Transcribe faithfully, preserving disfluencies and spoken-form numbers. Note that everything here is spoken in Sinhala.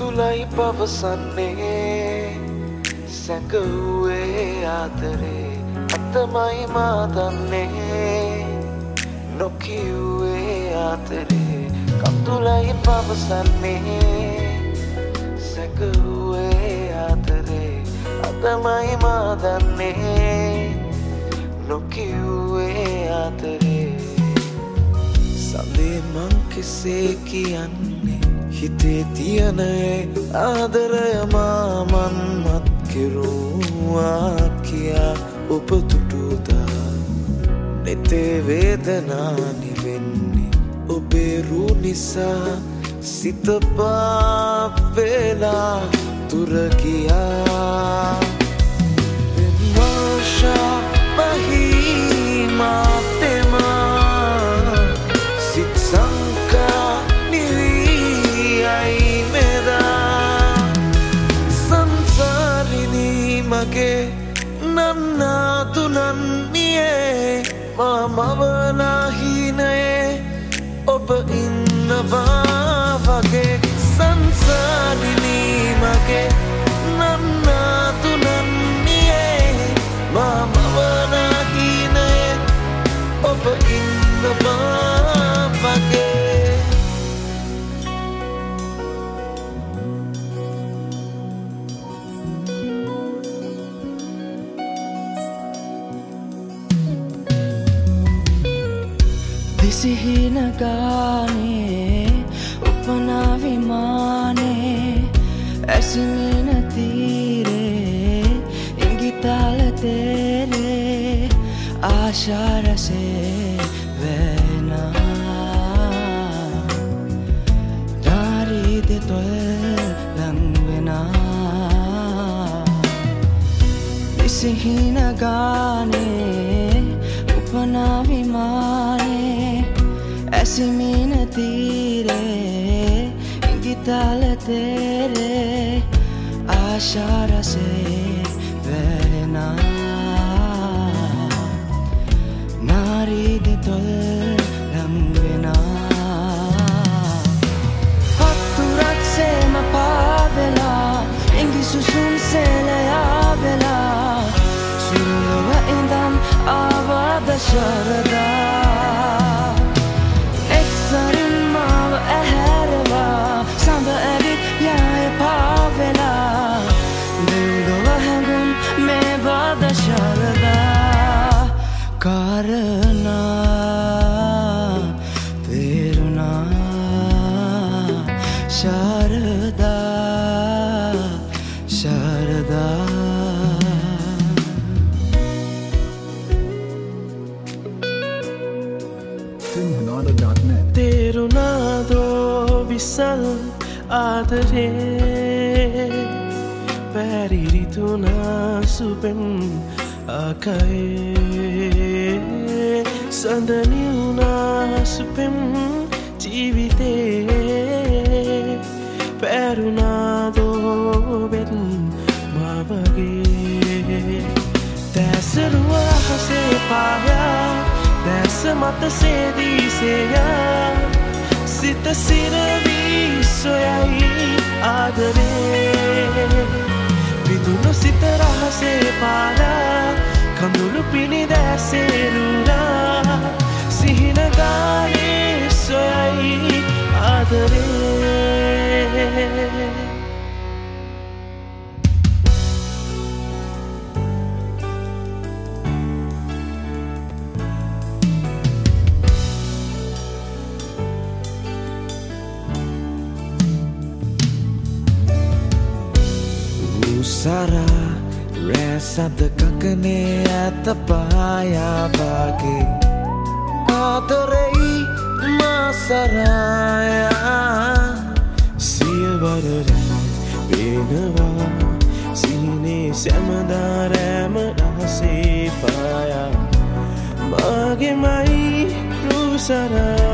තුලයි පවසන්නේ සැඟවුවේ ආදරේ අතමයි මා දන්නේ නොකියුවේ ආදරේ කතුලයි පවසන්නේ සැඟවුවේ ආදරේ අතමයි මා දන්නේ නොකියුවේ ආදරේ සඳේ මං කෙසේ කියන්නේ හිතේ තියන ආදරය මාමන් මත් කෙරුවා කියා ඔබ තුටුදා නෙතේ වේදනා නිවෙන්නේ ඔබේ රූ නිසා සිත පාවෙලා තුර ගියා විමර්ශා මහිමා තෙමා සිත සංකා මගේ නන්නා තුනන්නියේ මා මවනා හීනයේ ඔබ ඉන්නවා වගේ සංසාරිනී මගේ නන්නා තුනන්නියේ මා මවනා හීනයේ ඔබ ඉන්නවා වගේ සිහින ගානේ උපනා විමානේ ඇසිමින තීරේ ඉංගිතාල තේරේ ආශාරසේ වෙනා දාරීද තොල් ලංවෙනා සිහින ගානේ උපනා විමානේ ඇසිමින තීරේ ඉංගිතාල තේරේ ආශාරසේ වෙනා නාරීද තොල් ලංවෙනා හත්තුරක්සේම පාවෙලා ඉංගි සුසුම් සේලයා වෙලා සුළුව ඉඳන් ආවාද ශරදා එක්සරින් මාව ඇහැරවා සඳ ඇවිත් යය පාවෙලා දෙව්ලොව හැඟුම් මේ වාද ශරදා කාරණා තේරුණා ශරදා ශරදා තේරුණාදෝ විසල් ආදරේ පැරිරිතුනා සුපෙන් ආකයේ සඳනිවුනා සුපෙන් ජීවිතේ පැරුණාදෝ බෙත් මවගේ දැසරුවා හසේ පායා දැස මත සේදී සේයා සිත සිරවී සොයයි ආදරේ විදුණු සිත රහසේ පාලා කඳුළු පිණි දැසේරුණා සිහින ගානේ සොයයි ආදරේ Sara rasa dekakne atapaya bagi aterei masaraya sia badare benawa sine samadare madase paya mage mai rusara